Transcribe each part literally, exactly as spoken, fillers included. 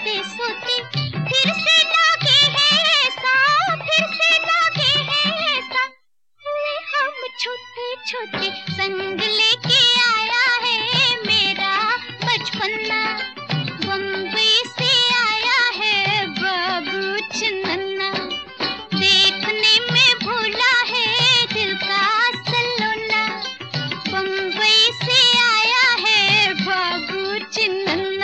सोते सोते फिर से लागे है ऐसा, फिर से लागे है ऐसा, हुए हम छोटे छोटे। संग लेके आया है मेरा बचपना, बम्बई से आया है बाबू चन्नन्ना, देखने में भूला है दिल का सलोना, बम्बई से आया है बाबू चन्नन्ना।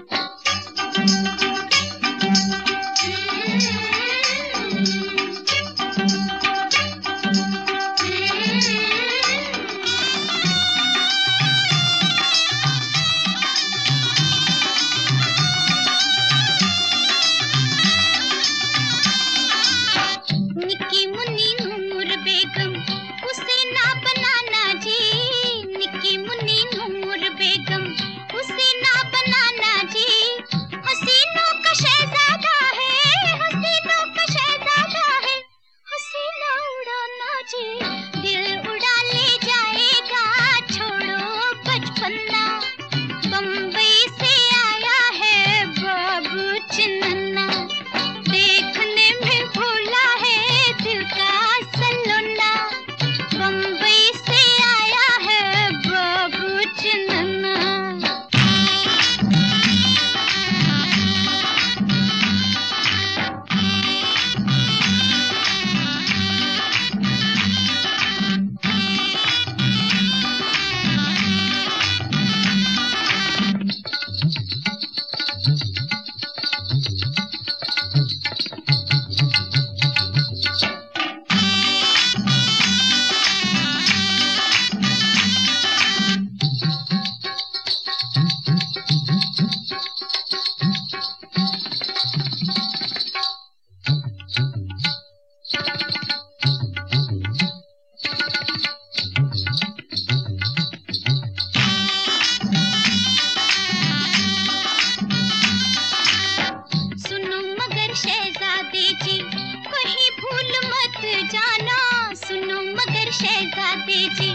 निकी मुन्नी नूर बेगम उसे ना बनाना जी, निकी मुन्नी नूर बेगम उसे ना बनाना जी, हसीनों का शहजादा है, हसीनों का शहजादा है, हसीना उड़ाना जी, दिल उड़ा ले जाएगा छोड़ो बचपना, बम्बई से आया है बाबू चन्नन्ना, देखने में भूला है दिल का सलोना, बम्बई से आया है बाबू चन्नन्ना। सुनो मगर शहजादे जी कहीं भूल मत जाना, सुनो मगर शहजादे जी